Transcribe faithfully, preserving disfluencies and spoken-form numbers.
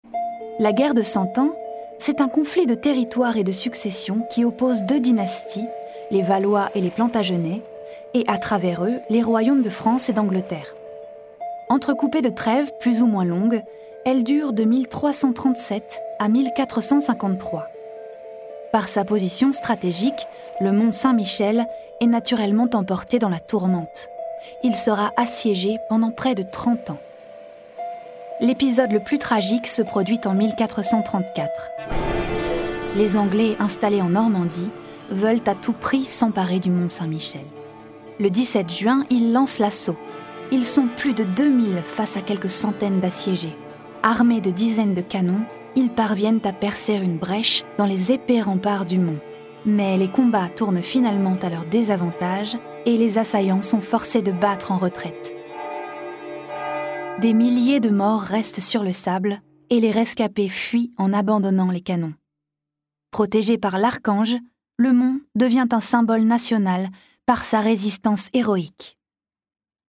La guerre de Cent Ans, c'est un conflit de territoire et de succession qui oppose deux dynasties, les Valois et les Plantagenets, et à travers eux, les royaumes de France et d'Angleterre. Entrecoupée de trêves plus ou moins longues, elle dure de mille trois cent trente-sept à mille quatre cent cinquante-trois. Par sa position stratégique, le mont Saint-Michel est naturellement emporté dans la tourmente. Il sera assiégé pendant près de trente ans. L'épisode le plus tragique se produit en mille quatre cent trente-quatre. Les Anglais installés en Normandie veulent à tout prix s'emparer du mont Saint-Michel. Le dix-sept juin, ils lancent l'assaut. Ils sont plus de deux mille face à quelques centaines d'assiégés. Armés de dizaines de canons, ils parviennent à percer une brèche dans les épais remparts du mont. Mais les combats tournent finalement à leur désavantage et les assaillants sont forcés de battre en retraite. Des milliers de morts restent sur le sable et les rescapés fuient en abandonnant les canons. Protégé par l'Archange, le mont devient un symbole national par sa résistance héroïque.